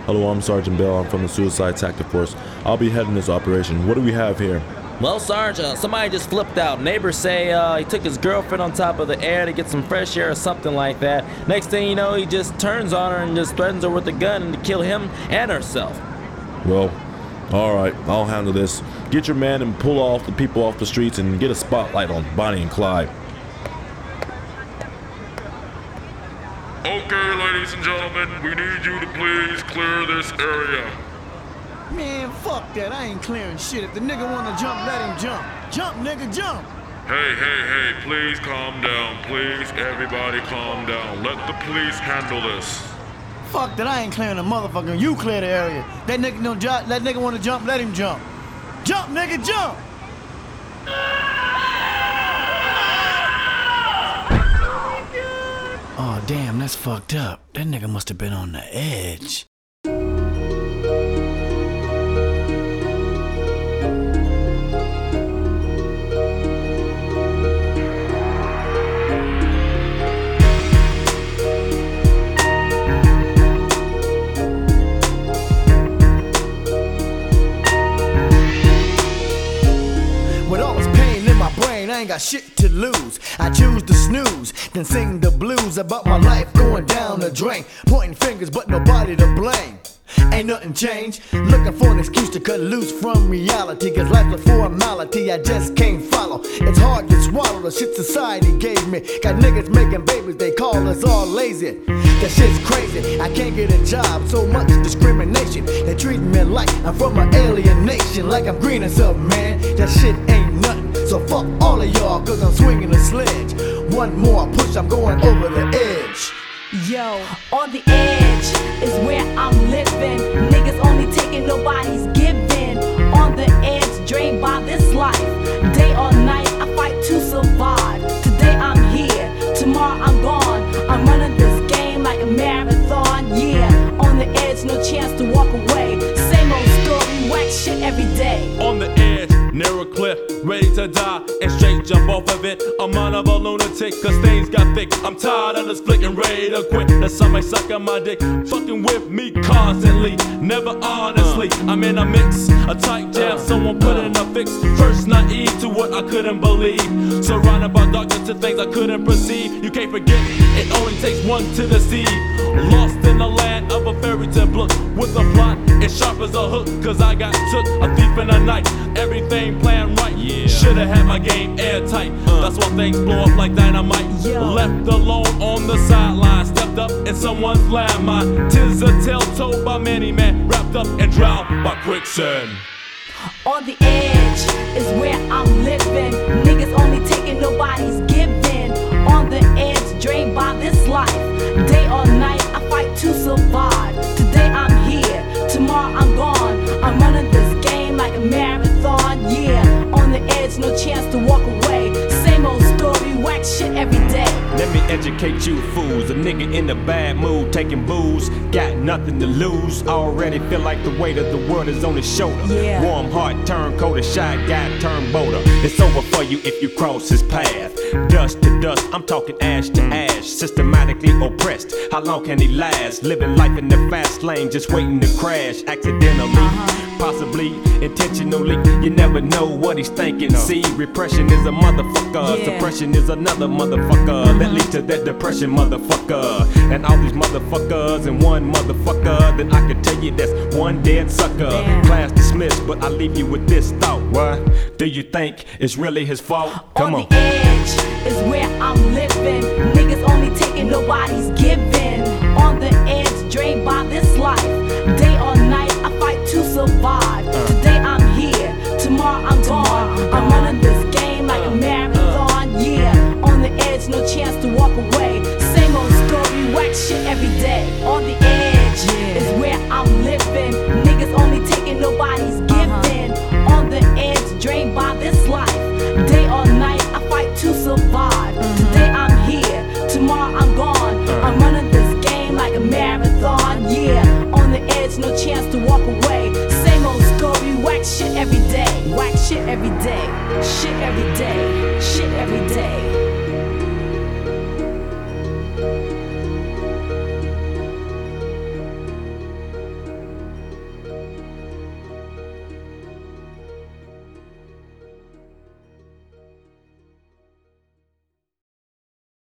Hello, I'm Sergeant Bell. I'm from the Suicide Tactic Force. I'll be heading this operation. What do we have here? Well, Sarge, somebody just flipped out. Neighbors say he took his girlfriend on top of the air to get some fresh air or something like that. Next thing you know, he just turns on her and just threatens her with a gun and to kill him and herself. Well, alright, I'll handle this. Get your man and pull off the people off the streets and get a spotlight on Bonnie and Clyde. Okay, ladies and gentlemen, we need you to please clear this area. Man, fuck that. I ain't clearing shit. If the nigga wanna jump, let him jump. Jump, nigga, jump. Hey, please calm down. Please, everybody calm down. Let the police handle this. Fuck that. I ain't clearing a motherfucker. You clear the area. That nigga don't jump. That nigga wanna jump, let him jump. Jump, nigga, jump. Oh, damn, that's fucked up. That nigga must have been on the edge. With all this pain in my brain, I ain't got shit to lose. I choose to snooze, then sing the blues about my life going down the drain. Pointing fingers, but nobody to blame. Ain't nothing changed. Looking for an excuse to cut loose from reality. Cause life's a formality I just can't follow. It's hard to swallow the shit society gave me. Got niggas making babies, they call us all lazy. That shit's crazy, I can't get a job. So much discrimination, they treat me like I'm from an alien nation. Like I'm green and something, man. That shit ain't nothing. So fuck all of y'all, cause I'm swinging a sledge. One more push, I'm going over the edge. Yo, on the edge is where I'm living. Niggas only taking, nobody's giving. On the edge, drained by this life. Day or night, I fight to survive. Today I'm here, tomorrow I'm gone. I'm running this game like a marathon. Yeah, on the edge, no chance to walk away. Same old story, whack shit every day. On the edge, near a cliff, ready to die and straight jump off of it. I'm out of a lunatic, cause things got thick. I'm tired of this flick and ready to quit. That somebody sucking my dick, fucking with me constantly, never honestly. I'm in a mix, a tight jam, someone put in a fix. First naive to what I couldn't believe, surrounded by darkness to things I couldn't perceive. You can't forget, it only takes one to deceive. Lost in the land of a fairy tale book, with a plot as sharp as a hook. Cause I got took, a thief in the night, everything planned right. Yeah. Should've had my game airtight. That's why things blow up like dynamite. Left alone on the sideline, stepped up in someone's landmine. 'Tis a tale told by many men, wrapped up and drowned by quicksand. On the edge is where I'm living. Niggas only taking, nobody's giving. On the edge, drained by this life. Day or night, I fight to survive. Today I'm here, tomorrow I'm gone. I'm running this game like a marathon. Yeah, on the edge, no chance to walk away. Same old story, whack shit every day. Let me educate you fools. A nigga in a bad mood, taking booze, got nothing to lose. Already feel like the weight of the world is on his shoulder. Yeah. Warm heart turn cold, a shy guy turn bolder. It's over for you if you cross his path. Dust to dust, I'm talking ash to ash. Systematically oppressed, how long can he last? Living life in the fast lane, just waiting to crash accidentally. Possibly intentionally, you never know what he's thinking. See, repression is a motherfucker, suppression is another motherfucker. That leads to that depression, motherfucker. And all these motherfuckers and one motherfucker, then I can tell you that's one dead sucker. Class dismissed, but I leave you with this thought. What? Do you think it's really his fault? Come on. On the edge is where I'm living. Niggas only taking, nobody's giving. On the edge, drained by this life. Day or night, I fight to survive. Today I'm here, tomorrow I'm gone. I'm running this game like a marathon. Yeah, on the edge, no chance to walk away. Same old story, whack shit every day. On the edge is where I'm living. Niggas only taking, nobody's giving. On the edge, drained by this life. Day or night, I fight to survive. Today I'm here, tomorrow I'm gone. I'm running this game like a marathon. Yeah, on the edge, no chance to walk away. Same old story, whack shit every day. Whack shit every day. Shit every day. Shit every day.